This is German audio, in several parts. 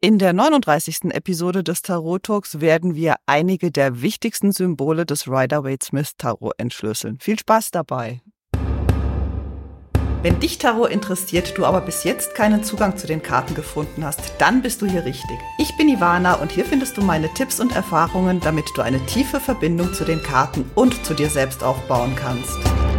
In der 39. Episode des Tarot Talks werden wir einige der wichtigsten Symbole des Rider-Waite-Smith-Tarot entschlüsseln. Viel Spaß dabei! Wenn dich Tarot interessiert, du aber bis jetzt keinen Zugang zu den Karten gefunden hast, dann bist du hier richtig. Ich bin Ivana und hier findest du meine Tipps und Erfahrungen, damit du eine tiefe Verbindung zu den Karten und zu dir selbst aufbauen kannst.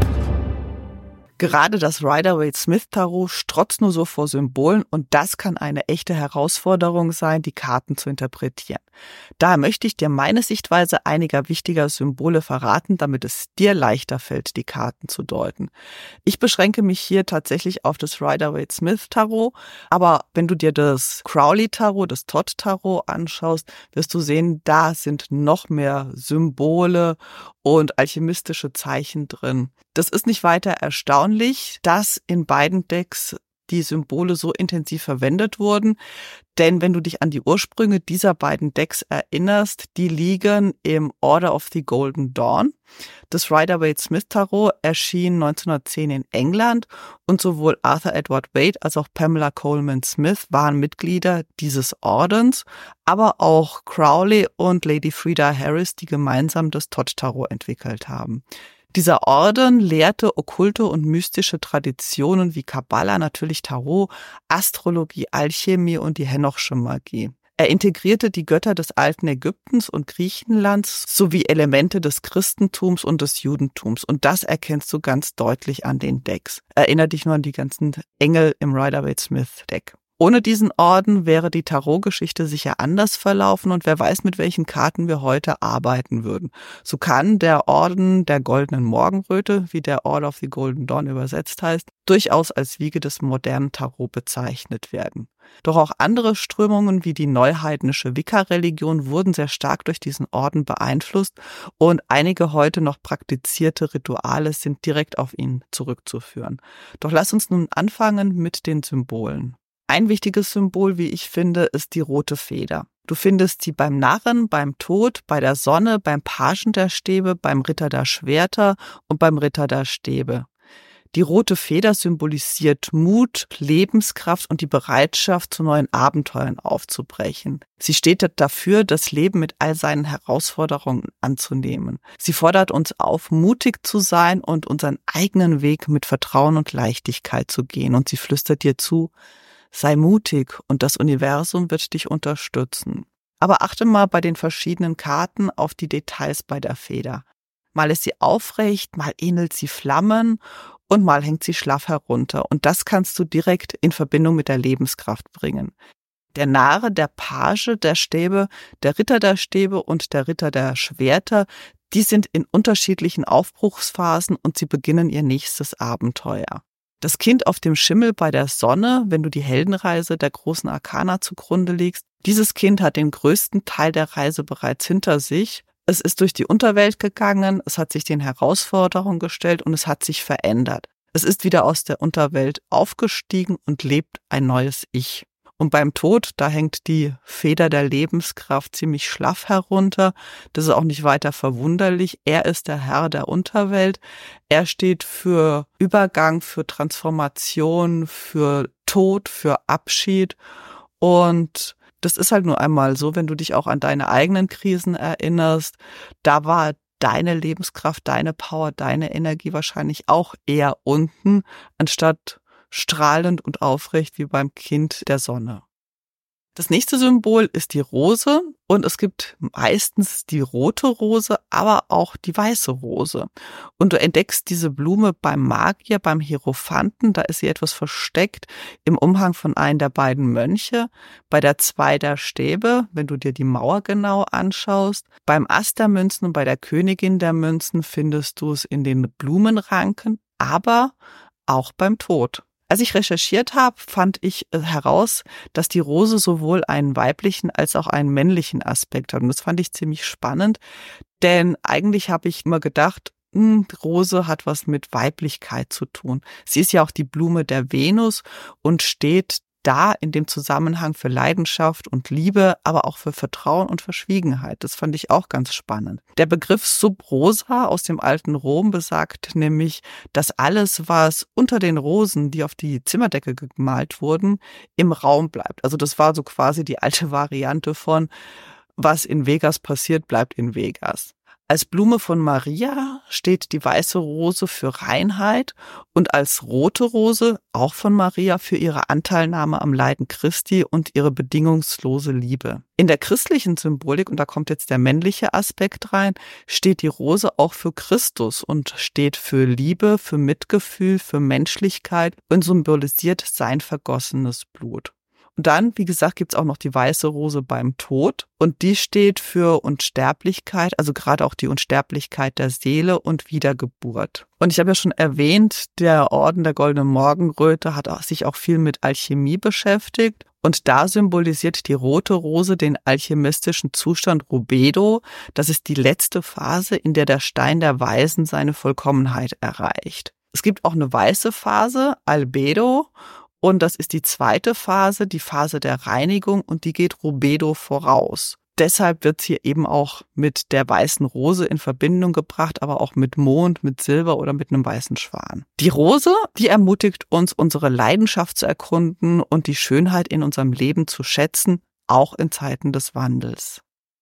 Gerade das Rider-Waite-Smith-Tarot strotzt nur so vor Symbolen und das kann eine echte Herausforderung sein, die Karten zu interpretieren. Daher möchte ich dir meine Sichtweise einiger wichtiger Symbole verraten, damit es dir leichter fällt, die Karten zu deuten. Ich beschränke mich hier tatsächlich auf das Rider-Waite-Smith-Tarot, aber wenn du dir das Crowley-Tarot, das Todd-Tarot anschaust, wirst du sehen, da sind noch mehr Symbole und alchemistische Zeichen drin. Das ist nicht weiter erstaunlich, dass in beiden Decks die Symbole so intensiv verwendet wurden, denn wenn du dich an die Ursprünge dieser beiden Decks erinnerst, die liegen im Order of the Golden Dawn. Das Rider-Waite-Smith-Tarot erschien 1910 in England und sowohl Arthur Edward Waite als auch Pamela Coleman Smith waren Mitglieder dieses Ordens, aber auch Crowley und Lady Frieda Harris, die gemeinsam das Todd-Tarot entwickelt haben. Dieser Orden lehrte okkulte und mystische Traditionen wie Kabbala, natürlich Tarot, Astrologie, Alchemie und die Henochsche Magie. Er integrierte die Götter des alten Ägyptens und Griechenlands sowie Elemente des Christentums und des Judentums. Und das erkennst du ganz deutlich an den Decks. Erinner dich nur an die ganzen Engel im Rider-Waite-Smith-Deck. Ohne diesen Orden wäre die Tarotgeschichte sicher anders verlaufen und wer weiß, mit welchen Karten wir heute arbeiten würden. So kann der Orden der goldenen Morgenröte, wie der Order of the Golden Dawn übersetzt heißt, durchaus als Wiege des modernen Tarot bezeichnet werden. Doch auch andere Strömungen wie die neuheidnische Wicca-Religion wurden sehr stark durch diesen Orden beeinflusst und einige heute noch praktizierte Rituale sind direkt auf ihn zurückzuführen. Doch lass uns nun anfangen mit den Symbolen. Ein wichtiges Symbol, wie ich finde, ist die rote Feder. Du findest sie beim Narren, beim Tod, bei der Sonne, beim Pagen der Stäbe, beim Ritter der Schwerter und beim Ritter der Stäbe. Die rote Feder symbolisiert Mut, Lebenskraft und die Bereitschaft, zu neuen Abenteuern aufzubrechen. Sie steht dafür, das Leben mit all seinen Herausforderungen anzunehmen. Sie fordert uns auf, mutig zu sein und unseren eigenen Weg mit Vertrauen und Leichtigkeit zu gehen. Und sie flüstert dir zu: Sei mutig und das Universum wird dich unterstützen. Aber achte mal bei den verschiedenen Karten auf die Details bei der Feder. Mal ist sie aufrecht, mal ähnelt sie Flammen und mal hängt sie schlaff herunter. Und das kannst du direkt in Verbindung mit der Lebenskraft bringen. Der Narre, der Page der Stäbe, der Ritter der Stäbe und der Ritter der Schwerter, die sind in unterschiedlichen Aufbruchsphasen und sie beginnen ihr nächstes Abenteuer. Das Kind auf dem Schimmel bei der Sonne, wenn du die Heldenreise der großen Arkana zugrunde legst, dieses Kind hat den größten Teil der Reise bereits hinter sich. Es ist durch die Unterwelt gegangen, es hat sich den Herausforderungen gestellt und es hat sich verändert. Es ist wieder aus der Unterwelt aufgestiegen und lebt ein neues Ich. Und beim Tod, da hängt die Feder der Lebenskraft ziemlich schlaff herunter. Das ist auch nicht weiter verwunderlich. Er ist der Herr der Unterwelt. Er steht für Übergang, für Transformation, für Tod, für Abschied. Und das ist halt nur einmal so, wenn du dich auch an deine eigenen Krisen erinnerst. Da war deine Lebenskraft, deine Power, deine Energie wahrscheinlich auch eher unten, anstatt strahlend und aufrecht wie beim Kind der Sonne. Das nächste Symbol ist die Rose und es gibt meistens die rote Rose, aber auch die weiße Rose. Und du entdeckst diese Blume beim Magier, beim Hierophanten, da ist sie etwas versteckt im Umhang von einem der beiden Mönche. Bei der 2 der Stäbe, wenn du dir die Mauer genau anschaust, beim Ass der Münzen und bei der Königin der Münzen findest du es in den Blumenranken, aber auch beim Tod. Als ich recherchiert habe, fand ich heraus, dass die Rose sowohl einen weiblichen als auch einen männlichen Aspekt hat. Und das fand ich ziemlich spannend, denn eigentlich habe ich immer gedacht, Rose hat was mit Weiblichkeit zu tun. Sie ist ja auch die Blume der Venus und steht da in dem Zusammenhang für Leidenschaft und Liebe, aber auch für Vertrauen und Verschwiegenheit. Das fand ich auch ganz spannend. Der Begriff Sub Rosa aus dem alten Rom besagt nämlich, dass alles, was unter den Rosen, die auf die Zimmerdecke gemalt wurden, im Raum bleibt. Also das war so quasi die alte Variante von, was in Vegas passiert, bleibt in Vegas. Als Blume von Maria steht die weiße Rose für Reinheit und als rote Rose, auch von Maria, für ihre Anteilnahme am Leiden Christi und ihre bedingungslose Liebe. In der christlichen Symbolik, und da kommt jetzt der männliche Aspekt rein, steht die Rose auch für Christus und steht für Liebe, für Mitgefühl, für Menschlichkeit und symbolisiert sein vergossenes Blut. Und dann, wie gesagt, gibt's auch noch die weiße Rose beim Tod und die steht für Unsterblichkeit, also gerade auch die Unsterblichkeit der Seele und Wiedergeburt. Und ich habe ja schon erwähnt, der Orden der Goldenen Morgenröte hat sich auch viel mit Alchemie beschäftigt und da symbolisiert die rote Rose den alchemistischen Zustand Rubedo. Das ist die letzte Phase, in der Stein der Weisen seine Vollkommenheit erreicht. Es gibt auch eine weiße Phase, Albedo. Und das ist die zweite Phase, die Phase der Reinigung und die geht Rubedo voraus. Deshalb wird sie eben auch mit der weißen Rose in Verbindung gebracht, aber auch mit Mond, mit Silber oder mit einem weißen Schwan. Die Rose, die ermutigt uns, unsere Leidenschaft zu erkunden und die Schönheit in unserem Leben zu schätzen, auch in Zeiten des Wandels.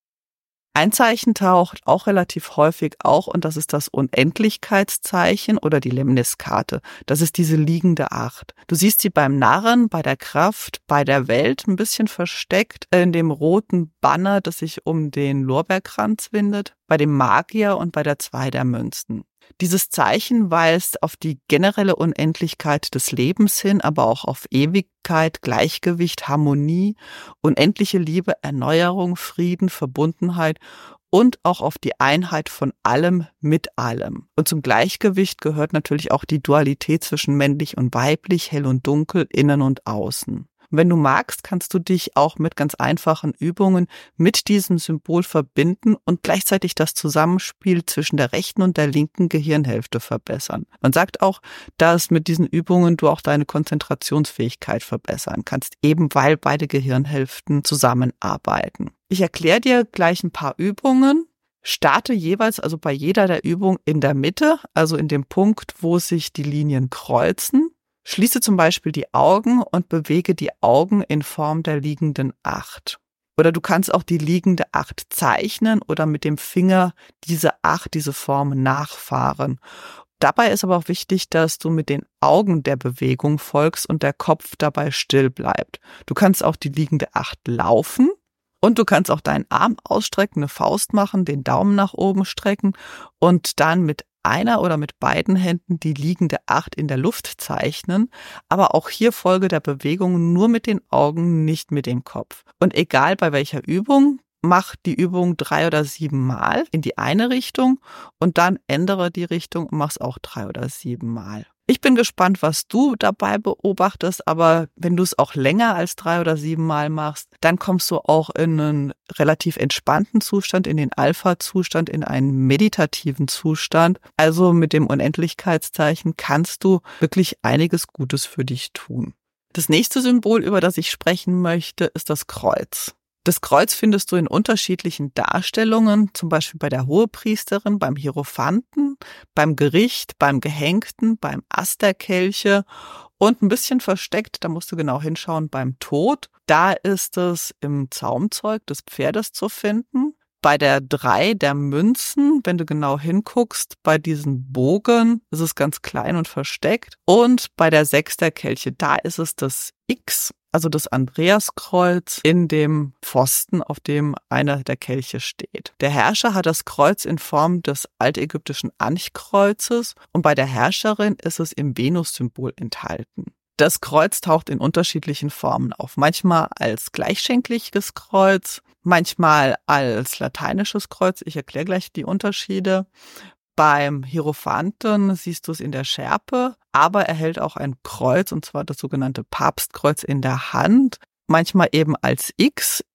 Ein Zeichen taucht auch relativ häufig auch und das ist das Unendlichkeitszeichen oder die Lemniskate. Das ist diese liegende Acht. Du siehst sie beim Narren, bei der Kraft, bei der Welt ein bisschen versteckt in dem roten Banner, das sich um den Lorbeerkranz windet, bei dem Magier und bei der 2 der Münzen. Dieses Zeichen weist auf die generelle Unendlichkeit des Lebens hin, aber auch auf Ewigkeit, Gleichgewicht, Harmonie, unendliche Liebe, Erneuerung, Frieden, Verbundenheit und auch auf die Einheit von allem mit allem. Und zum Gleichgewicht gehört natürlich auch die Dualität zwischen männlich und weiblich, hell und dunkel, innen und außen. Wenn du magst, kannst du dich auch mit ganz einfachen Übungen mit diesem Symbol verbinden und gleichzeitig das Zusammenspiel zwischen der rechten und der linken Gehirnhälfte verbessern. Man sagt auch, dass mit diesen Übungen du auch deine Konzentrationsfähigkeit verbessern kannst, eben weil beide Gehirnhälften zusammenarbeiten. Ich erkläre dir gleich ein paar Übungen. Starte jeweils, also bei jeder der Übungen in der Mitte, also in dem Punkt, wo sich die Linien kreuzen. Schließe zum Beispiel die Augen und bewege die Augen in Form der liegenden Acht. Oder du kannst auch die liegende Acht zeichnen oder mit dem Finger diese Acht, diese Form nachfahren. Dabei ist aber auch wichtig, dass du mit den Augen der Bewegung folgst und der Kopf dabei still bleibt. Du kannst auch die liegende Acht laufen und du kannst auch deinen Arm ausstrecken, eine Faust machen, den Daumen nach oben strecken und dann mit einer oder mit beiden Händen die liegende Acht in der Luft zeichnen, aber auch hier folge der Bewegung nur mit den Augen, nicht mit dem Kopf. Und egal bei welcher Übung, mach die Übung 3 oder 7 Mal in die eine Richtung und dann ändere die Richtung und mach's auch 3 oder 7 Mal. Ich bin gespannt, was du dabei beobachtest, aber wenn du es auch länger als 3 oder 7 Mal machst, dann kommst du auch in einen relativ entspannten Zustand, in den Alpha-Zustand, in einen meditativen Zustand. Also mit dem Unendlichkeitszeichen kannst du wirklich einiges Gutes für dich tun. Das nächste Symbol, über das ich sprechen möchte, ist das Kreuz. Das Kreuz findest du in unterschiedlichen Darstellungen, zum Beispiel bei der Hohepriesterin, beim Hierophanten, beim Gericht, beim Gehängten, beim Ast der Kelche und ein bisschen versteckt, da musst du genau hinschauen, beim Tod. Da ist es im Zaumzeug des Pferdes zu finden. Bei der 3 der Münzen, wenn du genau hinguckst, bei diesem Bogen ist es ganz klein und versteckt. Und bei der 6 der Kelche, da ist es das X, also das Andreaskreuz in dem Pfosten, auf dem einer der Kelche steht. Der Herrscher hat das Kreuz in Form des altägyptischen Anchkreuzes und bei der Herrscherin ist es im Venus-Symbol enthalten. Das Kreuz taucht in unterschiedlichen Formen auf. Manchmal als gleichschenkliges Kreuz, manchmal als lateinisches Kreuz. Ich erkläre gleich die Unterschiede. Beim Hierophanten siehst du es in der Schärpe, aber er hält auch ein Kreuz, und zwar das sogenannte Papstkreuz in der Hand. Manchmal eben als X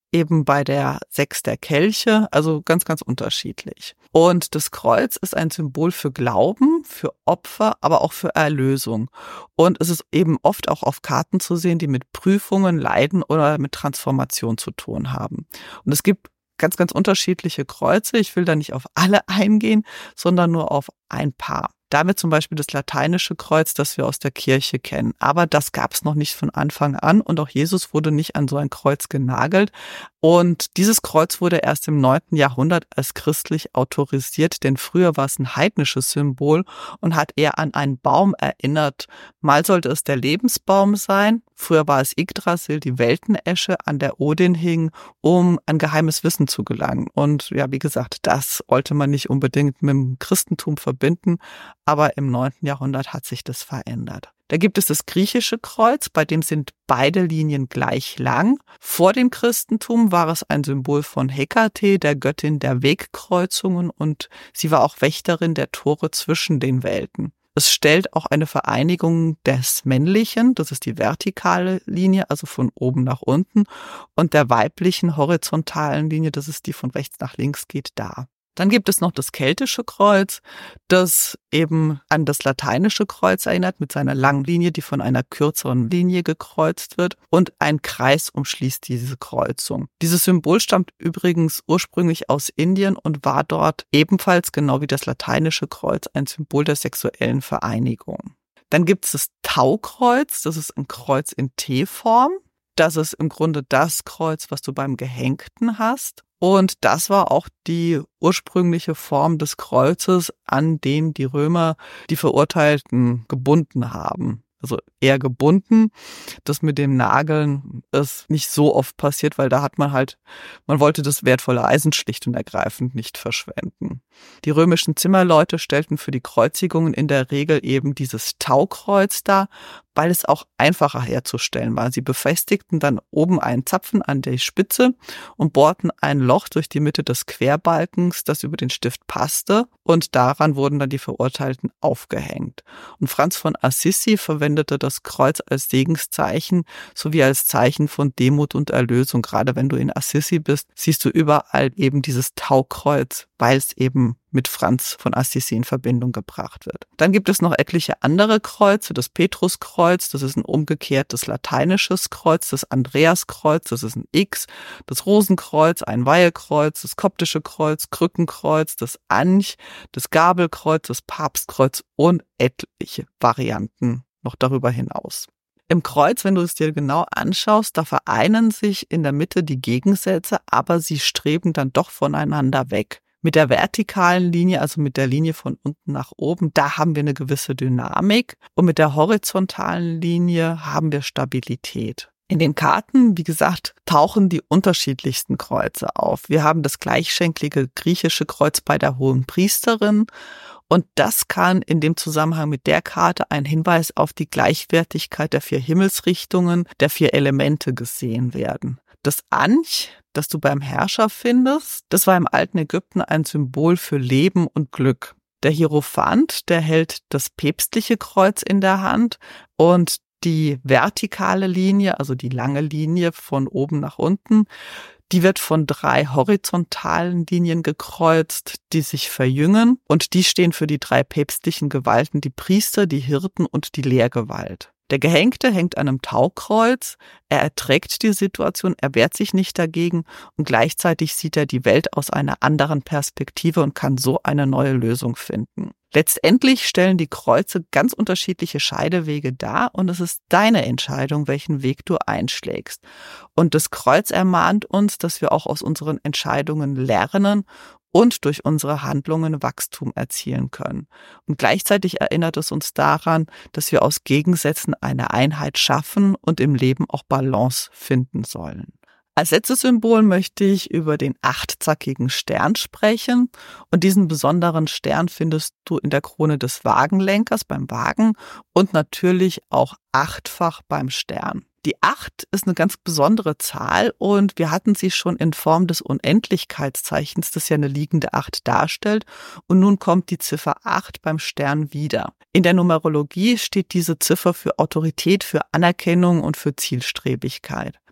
eben bei der 6 der Kelche, also ganz, ganz unterschiedlich. Und das Kreuz ist ein Symbol für Glauben, für Opfer, aber auch für Erlösung. Und es ist eben oft auch auf Karten zu sehen, die mit Prüfungen, Leiden oder mit Transformation zu tun haben. Und es gibt ganz, ganz unterschiedliche Kreuze. Ich will da nicht auf alle eingehen, sondern nur auf ein paar. Damit zum Beispiel das lateinische Kreuz, das wir aus der Kirche kennen. Aber das gab es noch nicht von Anfang an und auch Jesus wurde nicht an so ein Kreuz genagelt. Und dieses Kreuz wurde erst im 9. Jahrhundert als christlich autorisiert, denn früher war es ein heidnisches Symbol und hat eher an einen Baum erinnert. Mal sollte es der Lebensbaum sein, früher war es Yggdrasil, die Weltenesche, an der Odin hing, um an geheimes Wissen zu gelangen. Und ja, wie gesagt, das wollte man nicht unbedingt mit dem Christentum verbinden, aber im 9. Jahrhundert hat sich das verändert. Da gibt es das griechische Kreuz, bei dem sind beide Linien gleich lang. Vor dem Christentum war es ein Symbol von Hekate, der Göttin der Wegkreuzungen, und sie war auch Wächterin der Tore zwischen den Welten. Es stellt auch eine Vereinigung des Männlichen, das ist die vertikale Linie, also von oben nach unten, und der weiblichen horizontalen Linie, das ist die von rechts nach links geht, dar. Dann gibt es noch das keltische Kreuz, das eben an das lateinische Kreuz erinnert, mit seiner langen Linie, die von einer kürzeren Linie gekreuzt wird, und ein Kreis umschließt diese Kreuzung. Dieses Symbol stammt übrigens ursprünglich aus Indien und war dort ebenfalls, genau wie das lateinische Kreuz, ein Symbol der sexuellen Vereinigung. Dann gibt es das Taukreuz, das ist ein Kreuz in T-Form. Das ist im Grunde das Kreuz, was du beim Gehängten hast. Und das war auch die ursprüngliche Form des Kreuzes, an dem die Römer die Verurteilten gebunden haben. Also eher gebunden. Das mit dem Nageln ist nicht so oft passiert, weil da hat man wollte das wertvolle Eisen schlicht und ergreifend nicht verschwenden. Die römischen Zimmerleute stellten für die Kreuzigungen in der Regel eben dieses Taukreuz dar, weil es auch einfacher herzustellen war. Sie befestigten dann oben einen Zapfen an der Spitze und bohrten ein Loch durch die Mitte des Querbalkens, das über den Stift passte, und daran wurden dann die Verurteilten aufgehängt. Und Franz von Assisi verwendete das Kreuz als Segenszeichen sowie als Zeichen von Demut und Erlösung. Gerade wenn du in Assisi bist, siehst du überall eben dieses Taukreuz, weil es eben mit Franz von Assisi in Verbindung gebracht wird. Dann gibt es noch etliche andere Kreuze. Das Petruskreuz, das ist ein umgekehrtes lateinisches Kreuz. Das Andreaskreuz, das ist ein X. Das Rosenkreuz, ein Weihekreuz. Das koptische Kreuz, Krückenkreuz. Das Anch, das Gabelkreuz, das Papstkreuz und etliche Varianten noch darüber hinaus. Im Kreuz, wenn du es dir genau anschaust, da vereinen sich in der Mitte die Gegensätze, aber sie streben dann doch voneinander weg. Mit der vertikalen Linie, also mit der Linie von unten nach oben, da haben wir eine gewisse Dynamik, und mit der horizontalen Linie haben wir Stabilität. In den Karten, wie gesagt, tauchen die unterschiedlichsten Kreuze auf. Wir haben das gleichschenklige griechische Kreuz bei der Hohen Priesterin, und das kann in dem Zusammenhang mit der Karte ein Hinweis auf die Gleichwertigkeit der 4 Himmelsrichtungen, der 4 Elemente gesehen werden. Das Anch, das du beim Herrscher findest, das war im alten Ägypten ein Symbol für Leben und Glück. Der Hierophant, der hält das päpstliche Kreuz in der Hand, und die vertikale Linie, also die lange Linie von oben nach unten, die wird von 3 horizontalen Linien gekreuzt, die sich verjüngen, und die stehen für die 3 päpstlichen Gewalten, die Priester, die Hirten und die Lehrgewalt. Der Gehängte hängt an einem Taukreuz, er erträgt die Situation, er wehrt sich nicht dagegen, und gleichzeitig sieht er die Welt aus einer anderen Perspektive und kann so eine neue Lösung finden. Letztendlich stellen die Kreuze ganz unterschiedliche Scheidewege dar, und es ist deine Entscheidung, welchen Weg du einschlägst. Und das Kreuz ermahnt uns, dass wir auch aus unseren Entscheidungen lernen und durch unsere Handlungen Wachstum erzielen können. Und gleichzeitig erinnert es uns daran, dass wir aus Gegensätzen eine Einheit schaffen und im Leben auch Balance finden sollen. Als letztes Symbol möchte ich über den 8-zackigen Stern sprechen, und diesen besonderen Stern findest du in der Krone des Wagenlenkers beim Wagen und natürlich auch 8-fach beim Stern. Die 8 ist eine ganz besondere Zahl, und wir hatten sie schon in Form des Unendlichkeitszeichens, das ja eine liegende 8 darstellt, und nun kommt die Ziffer 8 beim Stern wieder. In der Numerologie steht diese Ziffer für Autorität, für Anerkennung und für Zielstrebigkeit.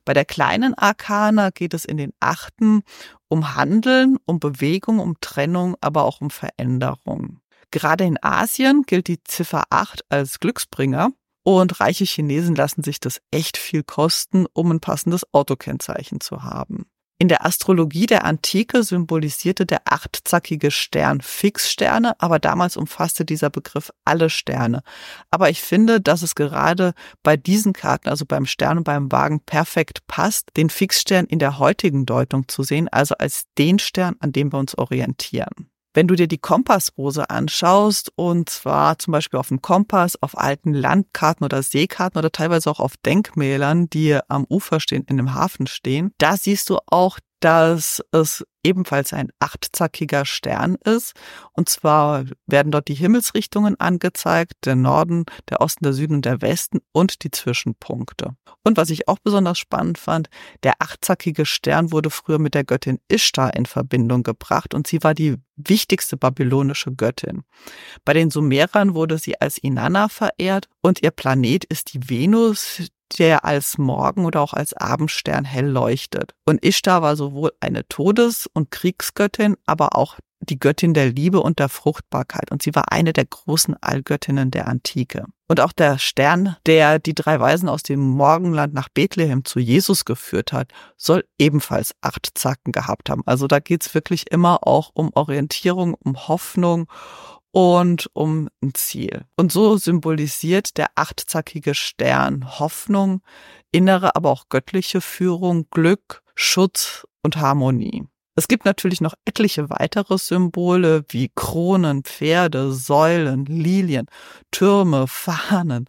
Bei der kleinen Arkana geht es in den Achten um Handeln, um Bewegung, um Trennung, aber auch um Veränderung. Gerade in Asien gilt die Ziffer 8 als Glücksbringer und reiche Chinesen lassen sich das echt viel kosten, um ein passendes Autokennzeichen zu haben. In der Astrologie der Antike symbolisierte der achtzackige Stern Fixsterne, aber damals umfasste dieser Begriff alle Sterne. Aber ich finde, dass es gerade bei diesen Karten, also beim Stern und beim Wagen, perfekt passt, den Fixstern in der heutigen Deutung zu sehen, also als den Stern, an dem wir uns orientieren. Wenn du dir die Kompassrose anschaust, und zwar zum Beispiel auf dem Kompass, auf alten Landkarten oder Seekarten oder teilweise auch auf Denkmälern, die am Ufer stehen, in einem Hafen stehen, da siehst du auch, dass es ebenfalls ein achtzackiger Stern ist. Und zwar werden dort die Himmelsrichtungen angezeigt, der Norden, der Osten, der Süden und der Westen und die Zwischenpunkte. Und was ich auch besonders spannend fand, der achtzackige Stern wurde früher mit der Göttin Ishtar in Verbindung gebracht und sie war die wichtigste babylonische Göttin. Bei den Sumerern wurde sie als Inanna verehrt und ihr Planet ist die Venus, der als Morgen- oder auch als Abendstern hell leuchtet. Und Ishtar war sowohl eine Todes- und Kriegsgöttin, aber auch die Göttin der Liebe und der Fruchtbarkeit. Und sie war eine der großen Allgöttinnen der Antike. Und auch der Stern, der die 3 Weisen aus dem Morgenland nach Bethlehem zu Jesus geführt hat, soll ebenfalls 8 Zacken gehabt haben. Also da geht's wirklich immer auch um Orientierung, um Hoffnung und um ein Ziel. Und so symbolisiert der achtzackige Stern Hoffnung, innere, aber auch göttliche Führung, Glück, Schutz und Harmonie. Es gibt natürlich noch etliche weitere Symbole wie Kronen, Pferde, Säulen, Lilien, Türme, Fahnen,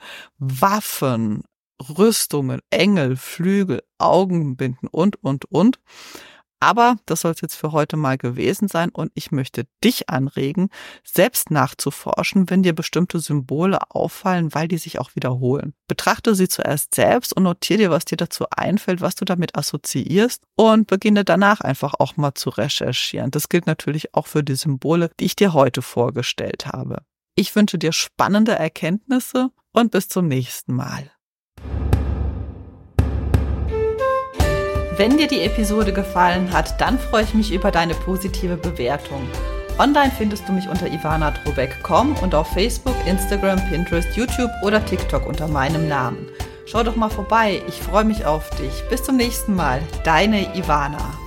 Waffen, Rüstungen, Engel, Flügel, Augenbinden und. Aber das soll es jetzt für heute mal gewesen sein und ich möchte dich anregen, selbst nachzuforschen, wenn dir bestimmte Symbole auffallen, weil die sich auch wiederholen. Betrachte sie zuerst selbst und notiere dir, was dir dazu einfällt, was du damit assoziierst und beginne danach einfach auch mal zu recherchieren. Das gilt natürlich auch für die Symbole, die ich dir heute vorgestellt habe. Ich wünsche dir spannende Erkenntnisse und bis zum nächsten Mal. Wenn dir die Episode gefallen hat, dann freue ich mich über deine positive Bewertung. Online findest du mich unter ivanadrobeck.com und auf Facebook, Instagram, Pinterest, YouTube oder TikTok unter meinem Namen. Schau doch mal vorbei, ich freue mich auf dich. Bis zum nächsten Mal, deine Ivana.